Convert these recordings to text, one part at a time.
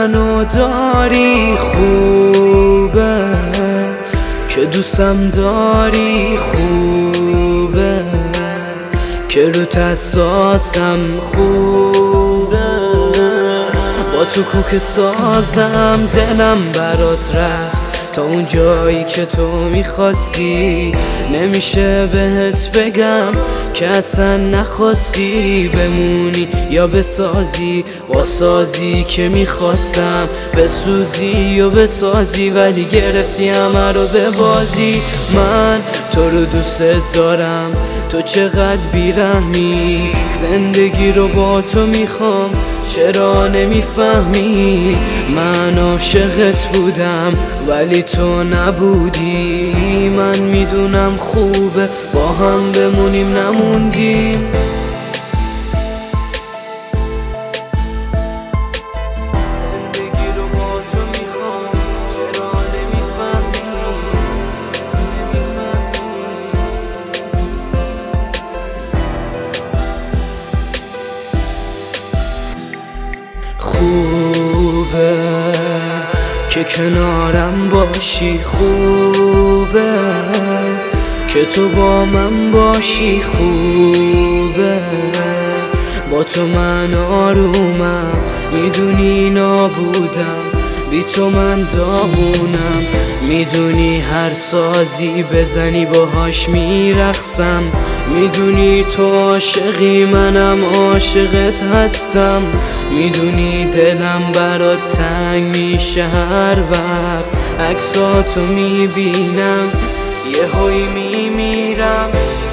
منو داری خوبه، که دوستم داری خوبه، که روت اساسم خوبه. با تو کوک سازم دلم برات رفت تا اون جایی که تو میخواستی. نمیشه بهت بگم که اصلا نخواستی بمونی یا بسازی با سازی که میخواستم بسوزی و بسازی، ولی گرفتی همه رو به بازی. من تو رو دوست دارم، تو چقدر بیرحمی، زندگی رو با تو میخوام چرا نمیفهمی؟ من عاشقت بودم ولی تو نبودی. من میدونم خوبه با هم بمونیم نموندیم. زندگی رو با تو میخوام چرا نمیفهمی؟ خوبه که کنارم باشی، خوبه که تو با من باشی، خوبه با تو من آرومم، میدونی نابودم بی تو من داغونم، میدونی هر سازی بزنی باهاش میرقصم، میدونی تو عاشقی منم عاشقت هستم، میدونی دلم برات تنگ میشه هر وقت عکساتو میبینم یهویی میمیرم.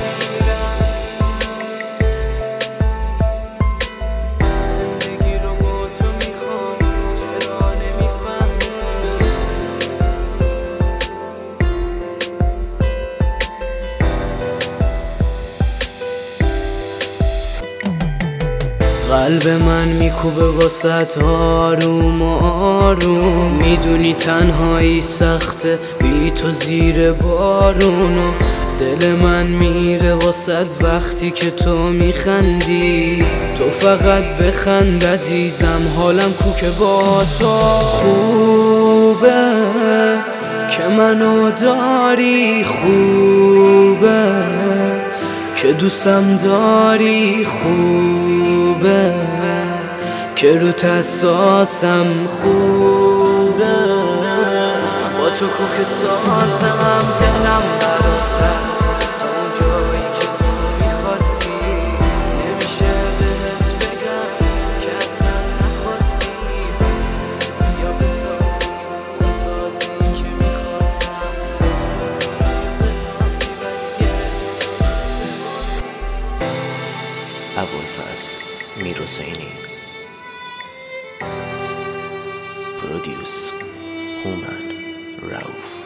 قلب من میکوبه واسط آروم آروم، میدونی تنهایی سخته بی تو زیر بارون، و دل من میره واسط وقتی که تو میخندی. تو فقط بخند عزیزم، حالم کوکه با تو. خوبه که منو داری خوبه، که دوستم داری خوبه، که روت اساسم خوبه. با تو کوک سازم دلم برات رفت تا اون جایی که تو میخواستی. نمیشه بهت بگم که اصلا نخواستی یا بسازی که میخواستم ابوالفضل میرحسینی. پرودیوس هومن رؤوف.